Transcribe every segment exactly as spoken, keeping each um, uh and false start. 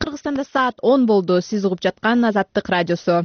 Кыргызстанда саат он болду. Сиз угуп жаткан Азаттык радиосу.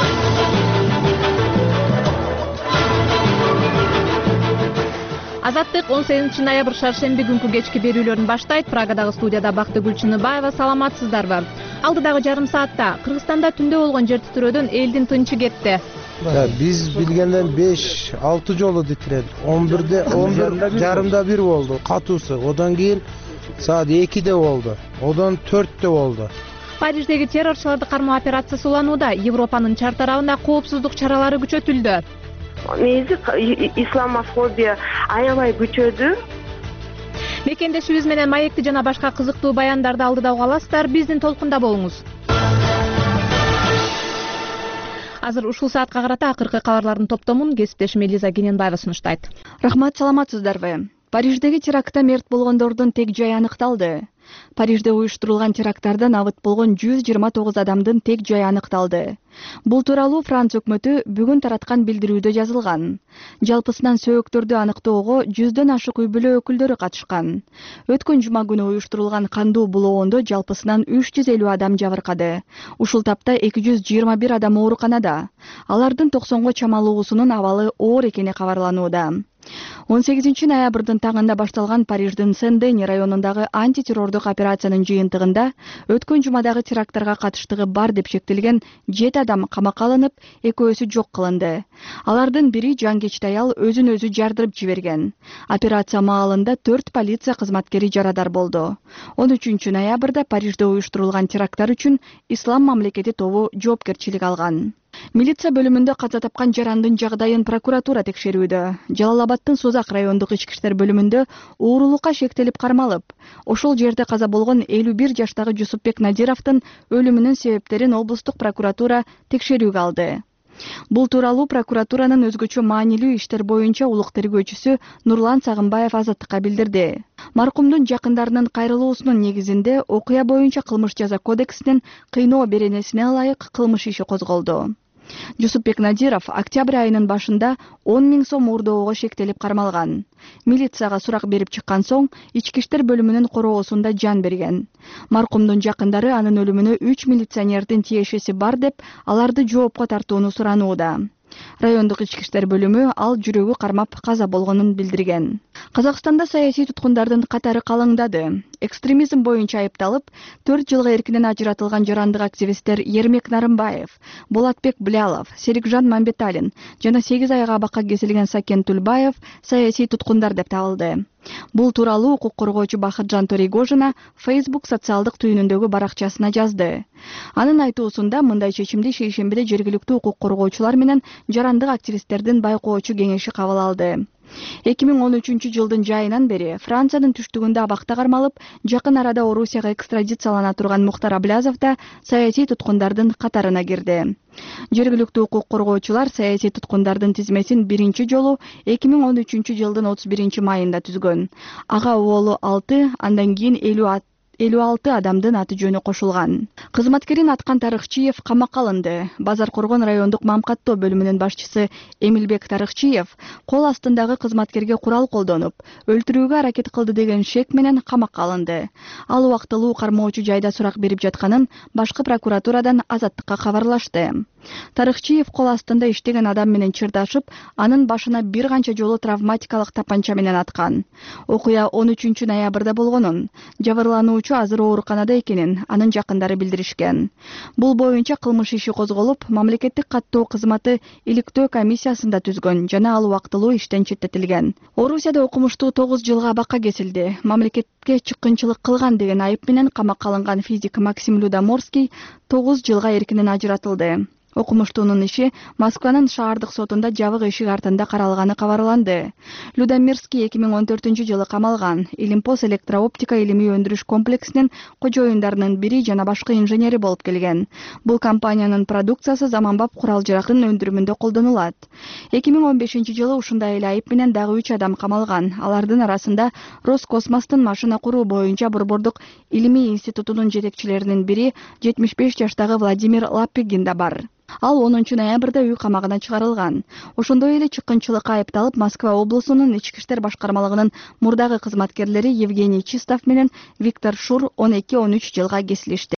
Азаттык он сегизинчи ноябрь шаршемби күнкү кечки берүүлөрүн баштайт. Прагадагы студияда Бактыгүл Чыныбаева. Саламатсыздарбы? Алдыдагы жарым саатта Кыргызстанда түндө болгон жер титирөөдөн элдин тынчы кетти. Биз билгенден беш алты жолу титирedi. он бирде он бир жарымда бир болду катуусу. Одан кийин саат экиде болду. Одан төрттө болду. Париждеги террорчуларды кармоо операциясы уланууда. Европанын чар тарабында коопсуздук чаралары күчөтүлдү. Негизи исламофобия аябай күчөдү. Мекендешибиз менен маекти жана башка кызыктуу баяндарды алдыда уга аласыздар. Биздин толкунда болуңуз. Азыр ушул саатка карата акыркы кабарлардын топтомун кесиптешим Элиза Кененбаева сунуштайт. Рахмат, саламатсыздарбы? Париждеги терактта мерт болгондордун тег жайы аныкталды. Парижде уюштурулган теракттардан абыт болгон жүз жыйырма тогуз адамдын тег жайы аныкталды. Бул тууралуу Франция өкмөтү бүгүн тараткан билдирүүдө жазылган. Жалпысынан сөөктөрдү аныктоого жүздөн ашык үй бүлө өкүлдөрү катышкан. Өткөн жума күнү уюштурулган кандуу булоондо жалпысынан үч жүз элүү адам жабыркады. Ушул тапта эки жүз жыйырма бир адам ооруканада. Алардын токсонго чамалуусунун абалы оор экени кабарланууда. он сегизинчи ноябрдын таңында башталган Париждин Сен-Дени районундагы антитеррордук операциянын жыйынтыгында өткөн жумадагы теракттарга катыштыгы бар деп шектелген жети адам камакка алынып, экөөсү жок кылынды. Алардын бири жангечти аял өзүн өзү жардырып жиберген. Операция маалында төрт полиция кызматкери жарадар болду. он үчүнчү ноябрда Парижде уюштурулган теракттар үчүн Ислам мамлекети тобу жоопкерчилик алган. Милиция бөлүмүндө каза тапкан жарандын жагдайын прокуратура текшерүүдө. Жалал-Абадтын Созак райондук ички иштер бөлүмүндө уурулукка шектелип кармалып, ошол жерде каза болгон элүү бир жаштагы Жусупбек Надировдун өлүмүнүн себептерин облустук прокуратура текшерүүгө алды. Бул тууралуу прокуратуранын өзгөчө маанилүү иштер боюнча улук тергөөчүсү Нурлан Сагынбаев Азаттыкка билдирди. Маркумдун жакындарынын кайрылуусунун негизинде окуя боюнча кылмыш жаза кодексинин кыйноо беренесине ылайык кылмыш иши козголду. Жусупбек Надиров октябрь айынын башында он миң сом уурдоого шектелип кармалган. Милицияга сурак берип чыккан соң ички иштер бөлүмүнүн короосунда жан берген. Маркумдун жакындары анын өлүмүнө үч милиционердин тиешеси бар деп, аларды жоопко тартууну суранууда. Райондук ички иштер бөлүмү ал жүрөгү кармап каза болгонун билдирген. Казакстанда саясий туткундардын катары калыңдады. Экстремизм боюнча айыпталып, төрт жылга эркинен ажыратылган жарандык активисттер Ермек Нарымбаев, Болотбек Блялов, Серикжан Мамбеталин жана сегиз айга абакка кесилген Сакен Тулбаев саясий туткундар деп табылды. Бул тууралуу укук коргоочу Бахытжан Торигожина Facebook социалдык түйүнүндөгү баракчасына жазды. Анын айтуусунда мындай чечимди шейшембиде жергиликтүү укук коргоочулар менен жарандык активисттердин байкоочу кеңеши кабыл алды. эки миң он үчүнчү жылдын жайынан бери Франциянын түштүгүндө абакта кармалып, жакын арада Орусияга экстрадициялана турган Мухтар Аблязов да саясий туткундардын катарына кирди. Жергиликтүү укук коргоочулар саясий туткундардын тизмесин биринчи жолу эки миң он үчүнчү жылдын отуз биринчи майында түзгөн. Ага оолу алты, андан кийин элүү алты адамдын аты жөнү кошулган. Кызматкерин аткан Тарыхчиев камакка алынды. Базар Коргон райондук мамкаттоо бөлүмүнүн башчысы Эмилбек Тарыхчиев кол астындагы кызматкерге курал колдонуп, өлтүрүүгө аракет кылды деген шек менен камакка алынды. Ал убактылуу кармоочу жайда сурак берип жатканын башкы прокуратурадан Азаттыкка кабарлашты. Тарыхчиев кол астында иштеген адам менен чырдашып, анын башына бир канча жолу травматикалык тапанча менен аткан. Окуя он үчүнчү ноябрда болгонун, жабырлануучу азыр ооруканада экенин анын жакындары билдиришкен. Бул боюнча кылмыш иши козголуп, мамлекеттик каттоо кызматы иликтөө комиссиясында түзгөн жана ал убактылуу иштен четтетилген. Орусияда окумуштуу тогуз жылга абакка кесилди. Мамлекетке чыккынчылык кылган деген айып менен камакка алынган физик Максим Людоморский тогуз жылга эркинен ажыратылды. Окумуштуунун иши Москванын шаардык сотунда жабык эшик артында каралганы кабарланды. Людомирский эки миң он төртүнчү жылы камалган. Илимпос электрооптика илимий өндүрүш комплексинин кожоюндарынын бири жана башкы инженери болуп келген. Бул компаниянын продукциясы заманбап курал-жарактын өндүрүмүндө колдонулат. эки миң он бешинчи жылы ушундай эле айып менен дагы үч адам камалган. Алардын арасында Роскосмостун машина куруу боюнча Борбордук илимий институтунун жетекчилеринин бири жетимиш беш жаштагы Владимир Лапыгин да бар. Ал онунчу ноябрда үй камагына чыгарылган. Ошондой эле чыккынчылыкка айыпталып Москва облусунун ички иштер башкармалыгынын мурдагы кызматкерлери Евгений Чистов менен Виктор Шур он эки он үч жылга кесилишти.